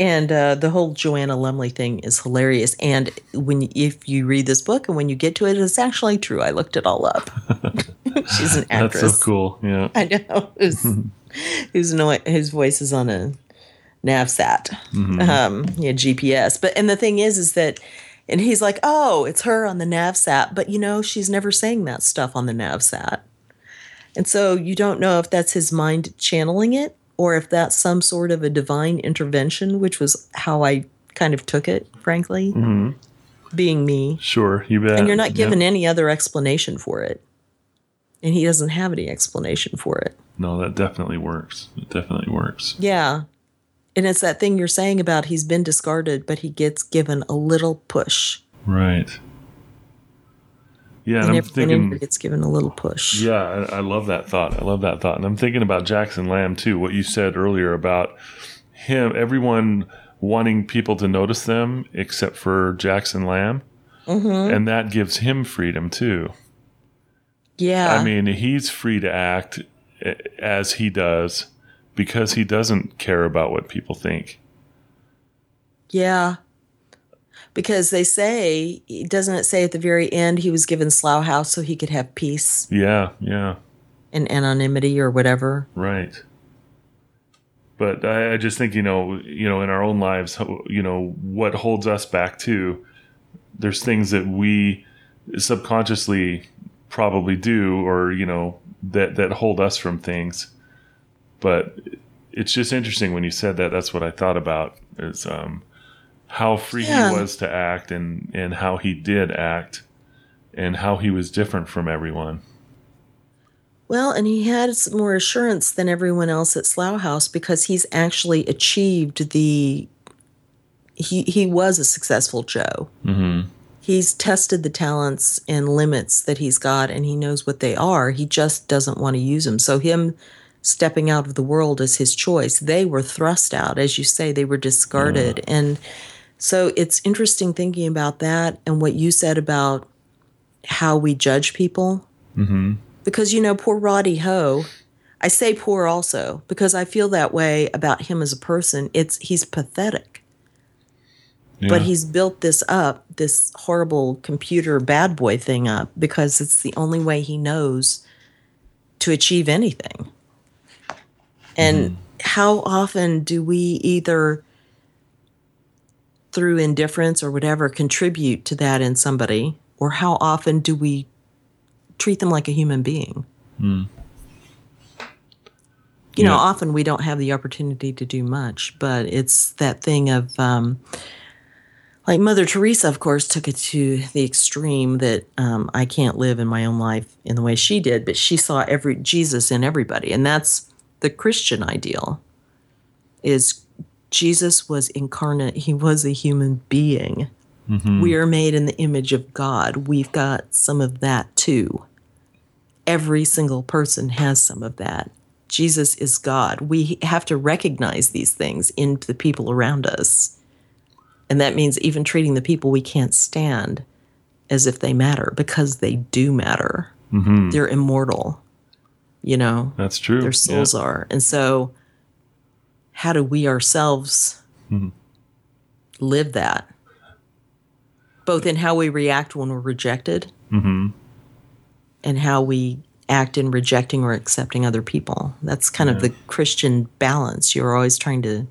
And uh, the whole Joanna Lumley thing is hilarious. And when if you read this book and when you get to it, it's actually true. I looked it all up. She's an actress. That's so cool. Yeah, I know. Who's who's no, his voice is on a NavSat, mm-hmm. um, yeah, G P S. But and the thing is, is that, and he's like, oh, it's her on the NavSat, but you know, she's never saying that stuff on the NavSat, and so you don't know if that's his mind channeling it, or if that's some sort of a divine intervention, which was how I kind of took it, frankly, mm-hmm. being me. Sure, you bet. And you're not given yep. any other explanation for it. And he doesn't have any explanation for it. No, that definitely works. It definitely works. Yeah. And it's that thing you're saying about he's been discarded, but he gets given a little push. Right. Yeah, and, and I'm everyone thinking in here gets given a little push. Yeah, I, I love that thought. I love that thought. And I'm thinking about Jackson Lamb too, what you said earlier about him, everyone wanting people to notice them except for Jackson Lamb. Mm-hmm. And that gives him freedom too. Yeah. I mean, he's free to act as he does because he doesn't care about what people think. Yeah. Because they say, doesn't it say at the very end he was given Slough House so he could have peace? Yeah, yeah. And anonymity or whatever. Right. But I, I just think, you know, you know, in our own lives, you know, what holds us back too, there's things that we subconsciously probably do or, you know, that, that hold us from things. But it's just interesting when you said that, that's what I thought about is, um, how free yeah. he was to act and, and how he did act and how he was different from everyone. Well, and he had more assurance than everyone else at Slough House because he's actually achieved the, he, he was a successful Joe. Mm-hmm. He's tested the talents and limits that he's got and he knows what they are. He just doesn't want to use them. So him stepping out of the world is his choice. They were thrust out. As you say, they were discarded. Yeah. And so it's interesting thinking about that and what you said about how we judge people. Mm-hmm. Because, you know, poor Roddy Ho, I say poor also because I feel that way about him as a person. It's he's pathetic. Yeah. But he's built this up, this horrible computer bad boy thing up because it's the only way he knows to achieve anything. And mm-hmm. how often do we either through indifference or whatever, contribute to that in somebody? Or how often do we treat them like a human being? Mm. You yeah. know, often we don't have the opportunity to do much, but it's that thing of, um, like Mother Teresa, of course, took it to the extreme that um, I can't live in my own life in the way she did, but she saw every Jesus in everybody. And that's the Christian ideal, is Jesus was incarnate. He was a human being. Mm-hmm. We are made in the image of God. We've got some of that too. Every single person has some of that. Jesus is God. We have to recognize these things in the people around us. And that means even treating the people we can't stand as if they matter, because they do matter. Mm-hmm. They're immortal. You know? That's true. Their souls yeah. are. And so how do we ourselves mm-hmm. live that? Both in how we react when we're rejected mm-hmm. and how we act in rejecting or accepting other people. That's kind yeah. of the Christian balance you're always trying to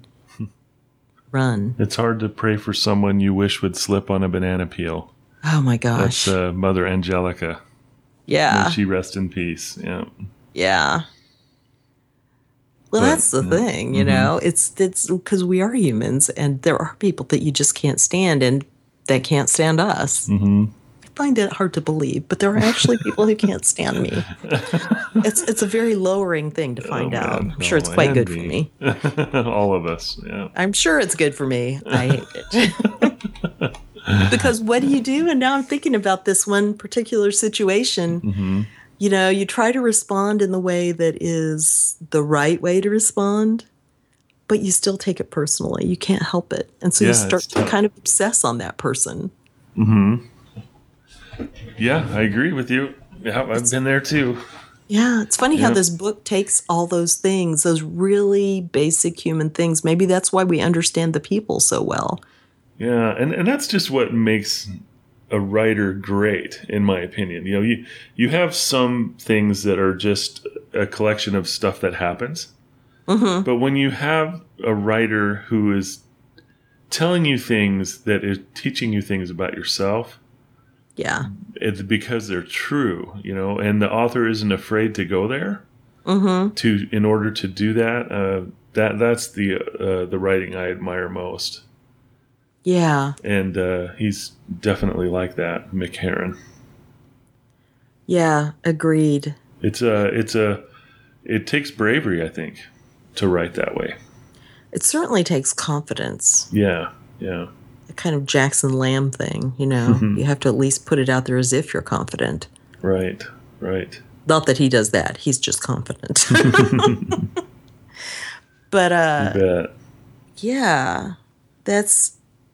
run. It's hard to pray for someone you wish would slip on a banana peel. Oh, my gosh. That's uh, Mother Angelica. Yeah. May she rest in peace. Yeah. Yeah. Well, but, that's the yeah. thing, you mm-hmm. know. It's it's because we are humans, and there are people that you just can't stand, and they can't stand us. Mm-hmm. I find it hard to believe, but there are actually people who can't stand me. It's it's a very lowering thing to find oh, out. Man, I'm sure no, it's quite good me. for me. All of us, yeah. I'm sure it's good for me. I hate it. Because what do you do? And now I'm thinking about this one particular situation. Mm-hmm. You know, you try to respond in the way that is the right way to respond, but you still take it personally. You can't help it. And so yeah, you start to kind of obsess on that person. Mm-hmm. Yeah, I agree with you. Yeah, I've it's, been there too. Yeah, it's funny Yeah. how this book takes all those things, those really basic human things. Maybe that's why we understand the people so well. Yeah, and, and that's just what makes a writer great, in my opinion. You know, you you have some things that are just a collection of stuff that happens. Mm-hmm. But when you have a writer who is telling you things that is teaching you things about yourself, Yeah. it's because they're true, you know, and the author isn't afraid to go there Mm-hmm. to in order to do that. Uh, that that's the uh, the writing I admire most, Yeah. and uh, he's definitely like that, Mick Herron. Yeah. Agreed. It's a it's a it takes bravery, I think, to write that way. It certainly takes confidence. Yeah, yeah. A kind of Jackson Lamb thing, you know. You have to at least put it out there as if you're confident. Right, right. Not that he does that. He's just confident. But uh You bet. yeah. That's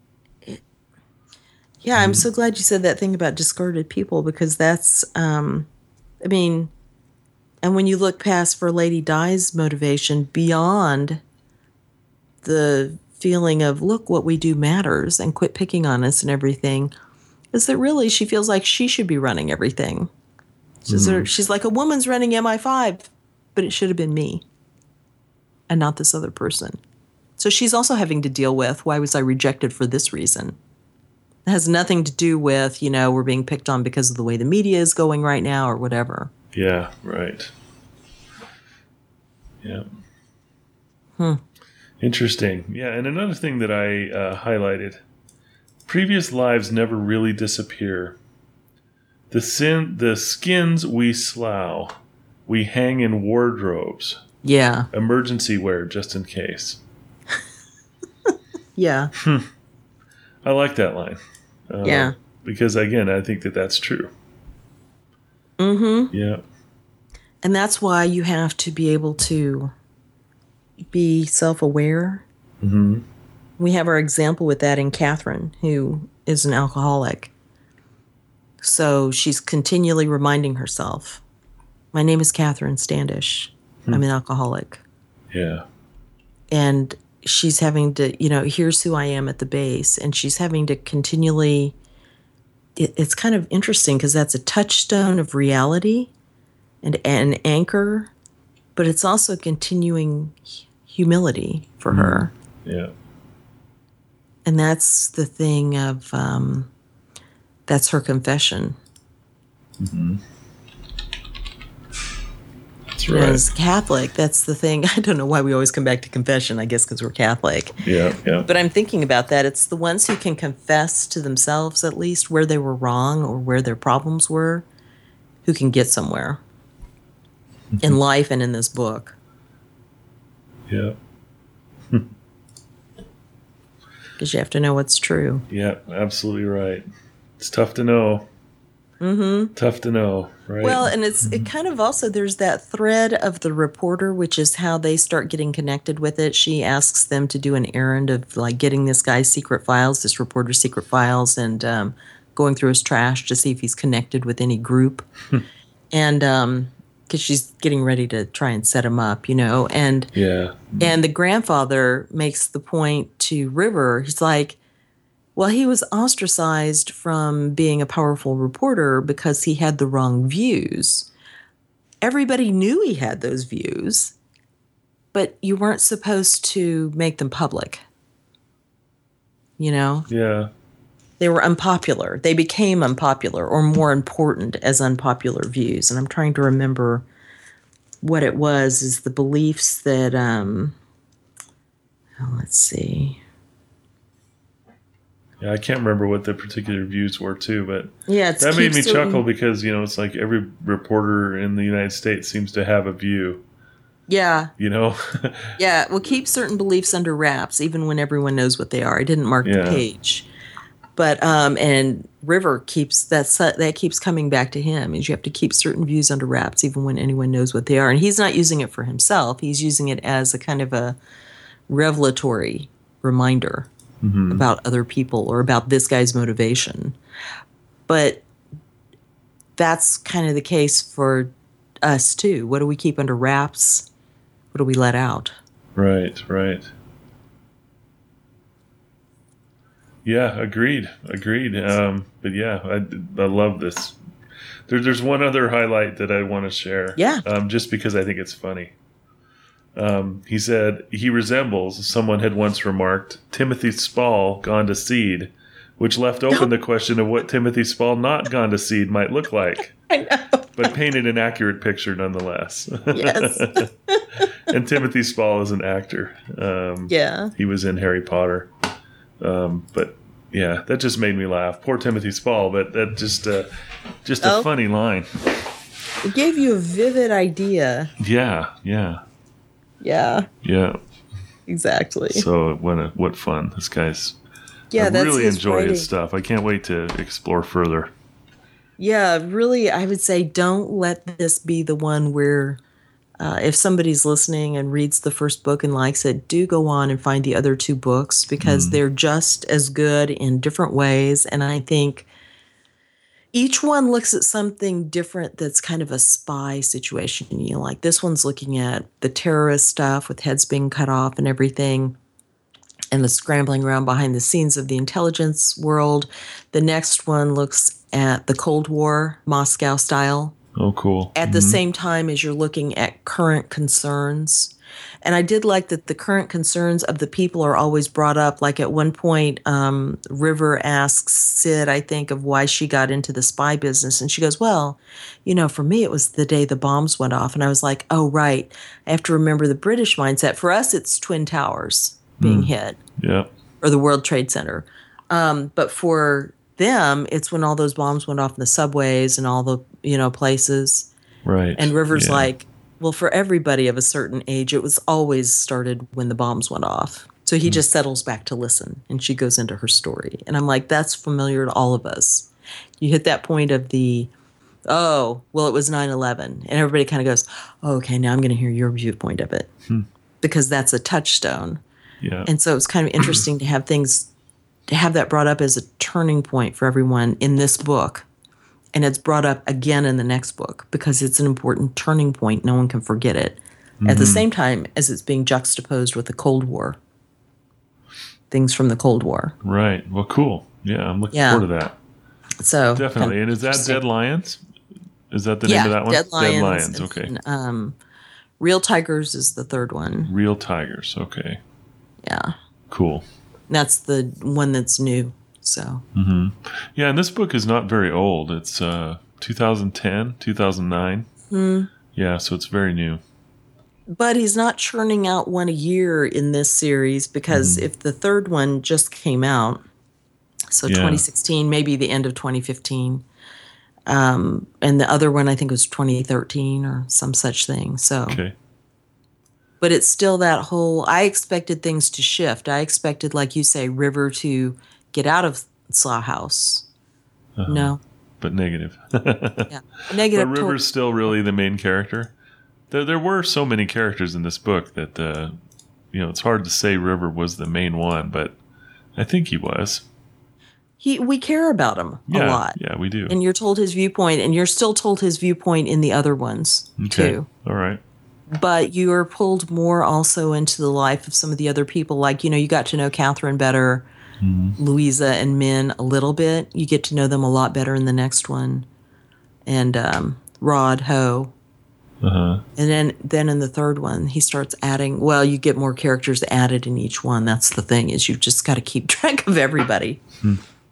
Yeah, I'm so glad you said that thing about discarded people, because that's um I mean, and when you look past For Lady Di's motivation beyond the feeling of, look, what we do matters and quit picking on us and everything, is that really she feels like she should be running everything. She's, mm. she's like, a woman's running M I five, but it should have been me and not this other person. So she's also having to deal with, why was I rejected for this reason? It has nothing to do with, you know, we're being picked on because of the way the media is going right now or whatever. Yeah, right. Yeah. Hmm. Interesting. Yeah, and another thing that I uh, highlighted, previous lives never really disappear. The sin, the skins we slough, we hang in wardrobes. Yeah. Emergency wear, just in case. Yeah. Hmm. I like that line. Uh, yeah. Because, again, I think that that's true. Mm-hmm. Yeah. And that's why you have to be able to be self-aware. Mm-hmm. We have our example with that in Catherine, who is an alcoholic. So she's continually reminding herself, my name is Catherine Standish. Hmm. I'm an alcoholic. Yeah. And she's having to, you know, here's who I am at the base. And she's having to continually, it, it's kind of interesting because that's a touchstone of reality and an anchor, but it's also continuing humility for mm. her. Yeah. And that's the thing of, um, that's her confession. Mm-hmm. That's right. As Catholic, that's the thing. I don't know why we always come back to confession, I guess because we're Catholic. Yeah, yeah. But I'm thinking about that. It's the ones who can confess to themselves, at least, where they were wrong or where their problems were, who can get somewhere mm-hmm. in life and in this book. Yeah. Because you have to know what's true. Yeah, absolutely right. It's tough to know. Mm-hmm. Tough to know, right? Well, and it's it kind of also, there's that thread of the reporter, which is how they start getting connected with it. She asks them to do an errand of like getting this guy's secret files, this reporter's secret files, and um, going through his trash to see if he's connected with any group. and um, because she's getting ready to try and set him up, you know. And yeah. And the grandfather makes the point to River. He's like, well, he was ostracized from being a powerful reporter because he had the wrong views. Everybody knew he had those views, but you weren't supposed to make them public. You know? Yeah. They were unpopular. They became unpopular or more important as unpopular views. And I'm trying to remember what it was, is the beliefs that, um, oh, let's see. Yeah, I can't remember what the particular views were too, but yeah, it's that made me certain, chuckle because, you know, it's like every reporter in the United States seems to have a view. Yeah. You know? Yeah, well, keep certain beliefs under wraps, even when everyone knows what they are. I didn't mark yeah. the page. But, um, and River keeps, that's, that keeps coming back to him, is you have to keep certain views under wraps, even when anyone knows what they are. And he's not using it for himself. He's using it as a kind of a revelatory reminder. Mm-hmm. about other people or about this guy's motivation. But that's kind of the case for us too. What do we keep under wraps? What do we let out? Right, right. Yeah, agreed, agreed. Um, but yeah, I, I love this. There, there's one other highlight that I want to share. Yeah. Um, just because I think it's funny. Um, he said he resembles, someone had once remarked, Timothy Spall gone to seed, which left open the question of what Timothy Spall not gone to seed might look like. I know. But painted an accurate picture nonetheless. Yes. And Timothy Spall is an actor. Um, yeah. He was in Harry Potter. Um, but yeah, that just made me laugh. Poor Timothy Spall, but that just uh, just a oh. funny line. It gave you a vivid idea. Yeah, yeah. Yeah. Yeah. Exactly. So what a, what fun. This guy's Yeah, I that's really his enjoy writing. his stuff. I can't wait to explore further. Yeah, really, I would say don't let this be the one where uh, if somebody's listening and reads the first book and likes it, do go on and find the other two books because mm. they're just as good in different ways. And I think each one looks at something different that's kind of a spy situation. You know, like this one's looking at the terrorist stuff with heads being cut off and everything, and the scrambling around behind the scenes of the intelligence world. The next one looks at the Cold War, Moscow style. Oh, cool. At mm-hmm. the same time as you're looking at current concerns. And I did like that the current concerns of the people are always brought up. Like at one point, um, River asks Sid, I think, of why she got into the spy business. And she goes, well, you know, for me, it was the day the bombs went off. And I was like, oh, right. I have to remember the British mindset. For us, it's Twin Towers being mm. hit. Yeah. Or the World Trade Center. Um, but for them, it's when all those bombs went off in the subways and all the, you know, places. Right. And River's yeah. like, well, for everybody of a certain age, it was always started when the bombs went off. So he mm. just settles back to listen, and she goes into her story. And I'm like, that's familiar to all of us. You hit that point of the, oh, well, it was nine eleven. And everybody kind of goes, oh, okay, now I'm going to hear your viewpoint of it. Hmm. Because that's a touchstone. Yeah. And so it's kind of interesting to have things, to have that brought up as a turning point for everyone in this book. And it's brought up again in the next book because it's an important turning point. No one can forget it. Mm-hmm. At the same time as it's being juxtaposed with the Cold War. Things from the Cold War. Right. Well, cool. Yeah, I'm looking yeah. forward to that. So definitely. Kind of and is that Dead Lions? Is that the yeah, name of that one? Dead Lions. Dead Lions. Okay. And, um, Real Tigers is the third one. Real Tigers. Okay. Yeah. Cool. That's the one that's new. So. Mm-hmm. Yeah, and this book is not very old. It's uh, two thousand ten, two thousand nine. Mm. Yeah, so it's very new. But he's not churning out one a year in this series because mm. if the third one just came out, so yeah. twenty sixteen, maybe the end of twenty fifteen, um, and the other one I think was twenty thirteen or some such thing. So. Okay. But it's still that whole, I expected things to shift. I expected, like you say, River to get out of Slough House. Uh-huh. No. But negative. yeah. Negative. But River's still really the main character. There there were so many characters in this book that, uh, you know, it's hard to say River was the main one, but I think he was. He, we care about him yeah, a lot. Yeah, we do. And you're told his viewpoint, and you're still told his viewpoint in the other ones, okay. too. All right. But you are pulled more also into the life of some of the other people. Like, you know, you got to know Catherine better, mm-hmm. Louisa and Min a little bit. You get to know them a lot better in the next one. And um, Rod, Ho. Uh-huh. And then, then in the third one, he starts adding, well, you get more characters added in each one. That's the thing, is you've just got to keep track of everybody. Hmm.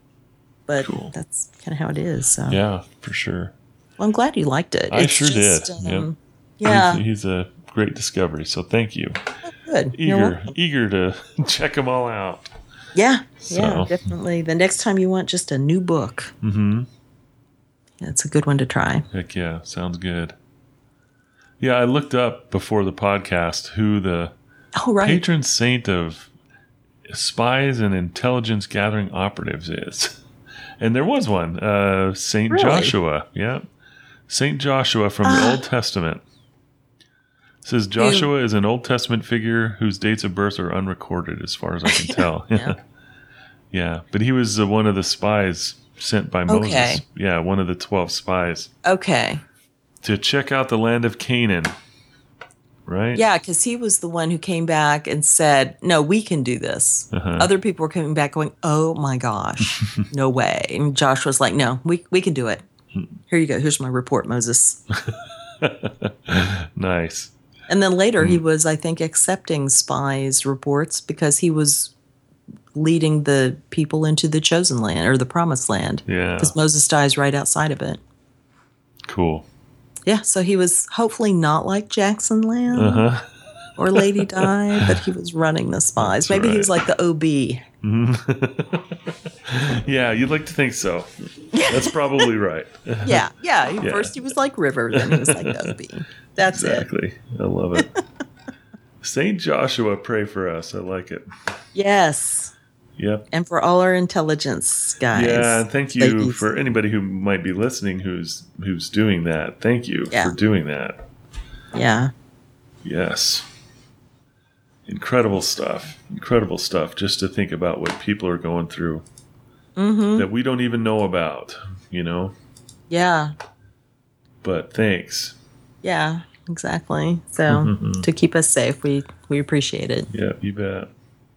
But cool. That's kind of how it is. So. Yeah, for sure. Well, I'm glad you liked it. I it's sure just, did. Um, yep. Yeah. He's, he's a great discovery, so thank you. Oh, good. Eager, eager to check them all out. Yeah, so. yeah, definitely. The next time you want just a new book, mm-hmm. yeah, it's a good one to try. Heck yeah, sounds good. Yeah, I looked up before the podcast who the oh, right. patron saint of spies and intelligence gathering operatives is. And there was one, uh, Saint really? Joshua. Yeah. Saint Joshua from the uh, Old Testament. It says Joshua you, is an Old Testament figure whose dates of birth are unrecorded as far as I can tell. yeah. yeah, but he was uh, one of the spies sent by Moses. Okay. Yeah, one of the twelve spies. Okay. to check out the land of Canaan, right? Yeah, because he was the one who came back and said, no, we can do this. Uh-huh. Other people were coming back going, oh my gosh, no way. And Josh was like, no, we, we can do it. Here you go. Here's my report, Moses. Nice. And then later mm. he was, I think, accepting spies' reports because he was leading the people into the chosen land or the promised land. Yeah. Because Moses dies right outside of it. Cool. Yeah, so he was hopefully not like Jackson Lamb uh-huh. or Lady Di, but he was running the spies. That's Maybe right. he was like the O B. Mm-hmm. Yeah, you'd like to think so. That's probably right. yeah, yeah. yeah. First he was like River, then he was like the O B. That's exactly. it. Exactly. I love it. Saint Joshua, pray for us. I like it. Yes. Yep. And for all our intelligence guys. Yeah, and thank you ladies. For anybody who might be listening who's who's doing that. Thank you yeah. for doing that. Yeah. Yes. Incredible stuff. Incredible stuff just to think about what people are going through mm-hmm. that we don't even know about, you know? Yeah. But thanks. Yeah, exactly. So mm-hmm. to keep us safe, we, we appreciate it. Yeah, you bet.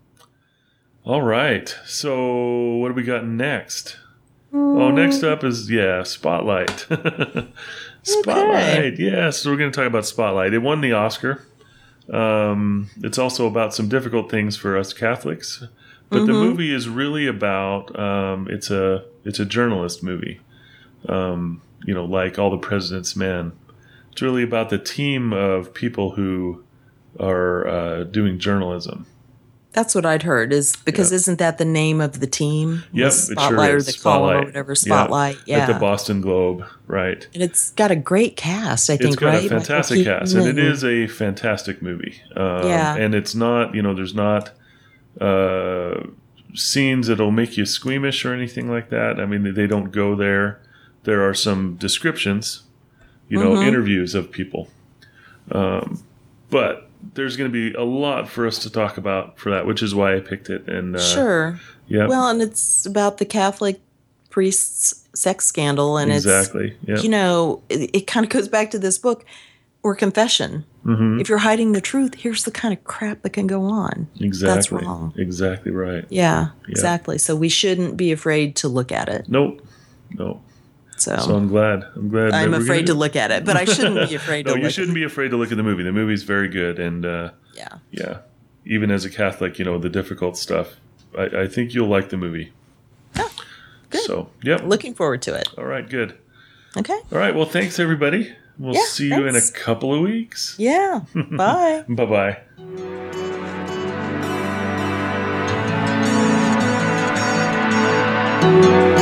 All right. So what do we got next? Mm. Oh, next up is, yeah, Spotlight. Spotlight. Okay. Yeah, so we're going to talk about Spotlight. It won the Oscar. Um, it's also about some difficult things for us Catholics. But mm-hmm. the movie is really about, um, it's a it's a journalist movie. Um, you know, like All the President's Men. It's really about the team of people who are uh, doing journalism. That's what I'd heard. Is because yep. isn't that the name of the team? Yep, the Spotlight it sure is. Or the Spotlight. column or whatever. Spotlight, yeah. yeah. At the Boston Globe, right. And it's got a great cast, I think, it's got right? a fantastic cast. And it is a fantastic movie. Um, yeah. And it's not, you know, there's not uh, scenes that'll make you squeamish or anything like that. I mean, they don't go there. There are some descriptions, you know, mm-hmm. interviews of people. Um, but there's going to be a lot for us to talk about for that, which is why I picked it. And uh, sure. Yeah. Well, and it's about the Catholic priest's sex scandal. And exactly. it's, yep. you know, it, it kind of goes back to this book or confession. Mm-hmm. If you're hiding the truth, here's the kind of crap that can go on. Exactly. That's wrong. Exactly right. Yeah, yep. exactly. So we shouldn't be afraid to look at it. Nope. Nope. So, so I'm glad. I'm glad. I'm afraid to look at it, but I shouldn't be afraid no, to look look you shouldn't be afraid to look at the movie. The movie's very good. And uh, yeah. Yeah. Even as a Catholic, you know, the difficult stuff. I, I think you'll like the movie. Oh, good. So, yep. Looking forward to it. All right, good. Okay. All right, well, thanks, everybody. We'll yeah, see thanks. you in a couple of weeks. Yeah. Bye. Bye-bye.